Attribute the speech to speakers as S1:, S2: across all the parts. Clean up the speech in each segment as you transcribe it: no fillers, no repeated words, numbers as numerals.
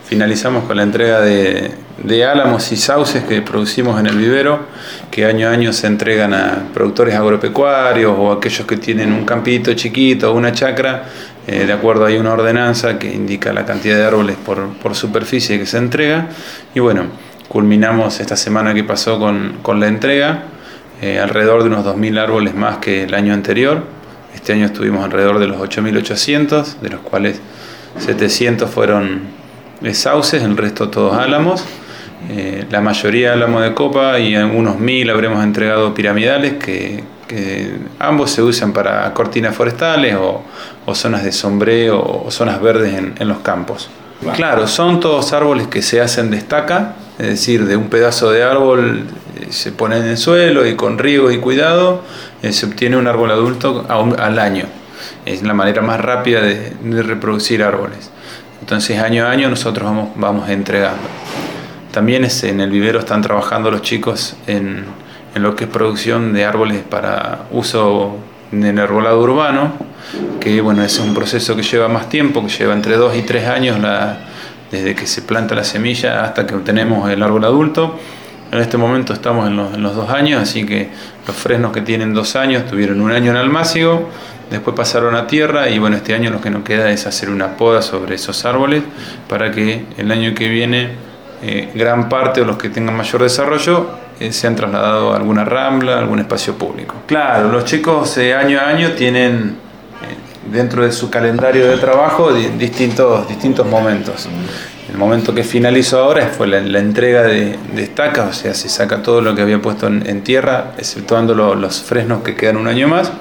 S1: Finalizamos con la entrega de álamos y sauces que producimos en el vivero, que año a año se entregan a productores agropecuarios o a aquellos que tienen un campito chiquito o una chacra. De acuerdo, hay una ordenanza que indica la cantidad de árboles por superficie que se entrega. Y bueno, culminamos esta semana que pasó con la entrega, alrededor de unos 2.000 árboles más que el año anterior. Este año estuvimos alrededor de los 8.800, de los cuales 700 fueron sauces, el resto todos álamos, la mayoría álamo de copa, y unos 1.000 habremos entregado piramidales que ambos se usan para cortinas forestales o zonas de sombreo o zonas verdes en los campos. Claro, son todos árboles que se hacen de estaca, es decir, de un pedazo de árbol se pone en el suelo y con riego y cuidado se obtiene un árbol adulto al año. Es la manera más rápida de reproducir árboles. Entonces año a año nosotros vamos entregando. También en el vivero están trabajando los chicos en lo que es producción de árboles para uso en el arbolado urbano, que bueno, es un proceso que lleva más tiempo, que lleva entre 2 y 3 años desde que se planta la semilla hasta que obtenemos el árbol adulto. En este momento estamos en los 2 años, así que los fresnos que tienen 2 años tuvieron 1 año en almácigo, después pasaron a tierra y bueno, este año lo que nos queda es hacer una poda sobre esos árboles para que el año que viene gran parte de los que tengan mayor desarrollo se han trasladado a alguna rambla, a algún espacio público. Claro, los chicos año a año tienen dentro de su calendario de trabajo distintos momentos. El momento que finalizó ahora fue la entrega de estacas, o sea, se saca todo lo que había puesto en tierra, exceptuando los fresnos que quedan 1 año más.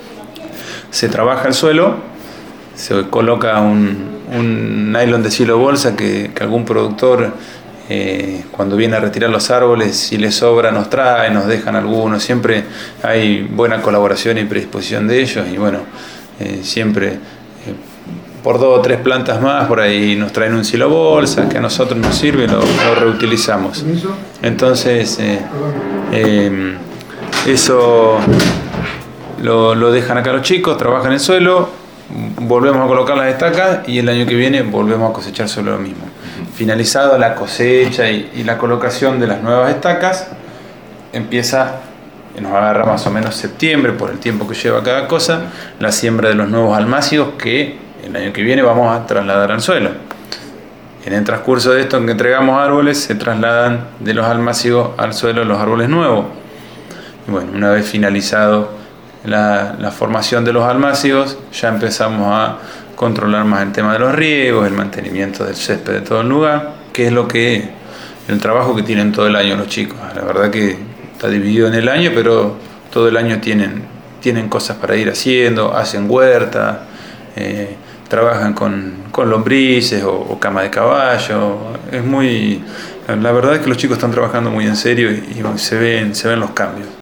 S1: Se trabaja el suelo, se coloca un nylon de silo bolsa que algún productor cuando viene a retirar los árboles, si les sobra nos trae, nos dejan algunos, siempre hay buena colaboración y predisposición de ellos y bueno, siempre por 2 o 3 plantas más por ahí nos traen un silo bolsa que a nosotros nos sirve, lo reutilizamos. Entonces eso lo dejan acá los chicos, trabajan el suelo, volvemos a colocar las estacas y el año que viene volvemos a cosechar sobre lo mismo. Finalizado la cosecha y la colocación de las nuevas estacas, nos agarra más o menos septiembre, por el tiempo que lleva cada cosa, la siembra de los nuevos almácigos que el año que viene vamos a trasladar al suelo. En el transcurso de esto, en que entregamos árboles, se trasladan de los almácigos al suelo los árboles nuevos. Y bueno, una vez finalizado la formación de los almácigos, ya empezamos a controlar más el tema de los riegos, el mantenimiento del césped de todo el lugar, que es el trabajo que tienen todo el año los chicos. La verdad que está dividido en el año, pero todo el año tienen cosas para ir haciendo, hacen huerta, trabajan con lombrices o cama de caballo. La verdad es que los chicos están trabajando muy en serio y se ven los cambios.